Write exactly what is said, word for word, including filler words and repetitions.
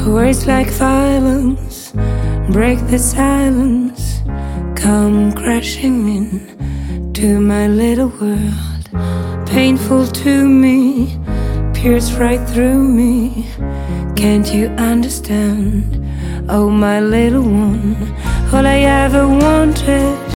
Words like violence break the silence, come crashing in to my little world. Painful to me, pierce right through me. Can't you understand? Oh, my little one, all I ever wanted